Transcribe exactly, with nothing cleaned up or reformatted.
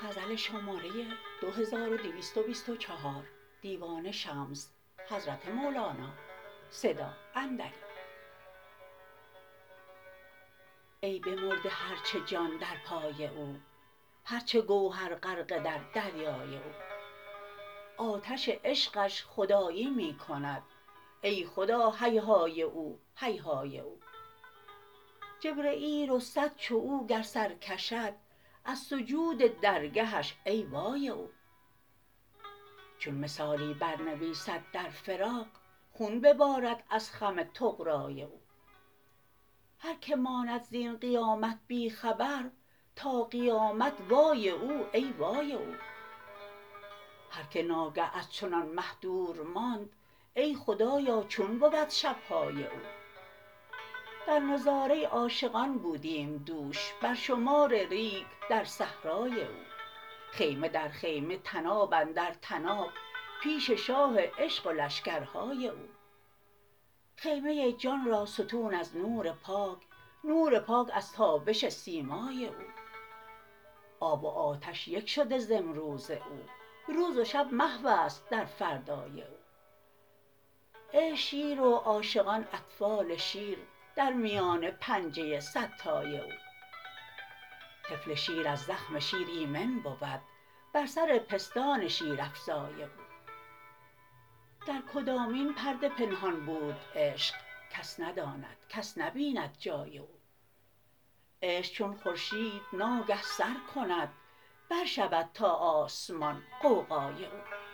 ای بمرده هر چه جان در پای او هر چه گوهر غرقه در دریای او آتش عشقش خدایی می کند ای خدا هیهای او هیهای او جبرییل و صد چو او گر سر کشد از سجود درگهش ای وای او چون مثالی برنویسد در فراق خون ببارد از خم طغرای او هر که ماند زین قیامت بی خبر تا قیامت وای او ای وای او هر که ناگه از چنان مه دور ماند ای خدایا چون بود شب های او در نظاره عاشقان بودیم دوش بر شمار ریگ در صحرای او خیمه در خیمه طناب اندر طناب پیش شاه عشق و لشکرهای او خیمه جان را ستون از نور پاک نور پاک از تابش سیمای او آب و آتش یک شده ز امروز او روز و شب محو است در فردای او عشق شیر و عاشقان اطفال شیر در میان پنجه صدتای او طفل شیر از زخم شیر ایمن بود بر سر پستان شیرافزای او در کدامین پرده پنهان بود عشق کس نداند کس نبیند جای او عشق چون خورشید ناگه سر کند بر شود تا آسمان غوغای او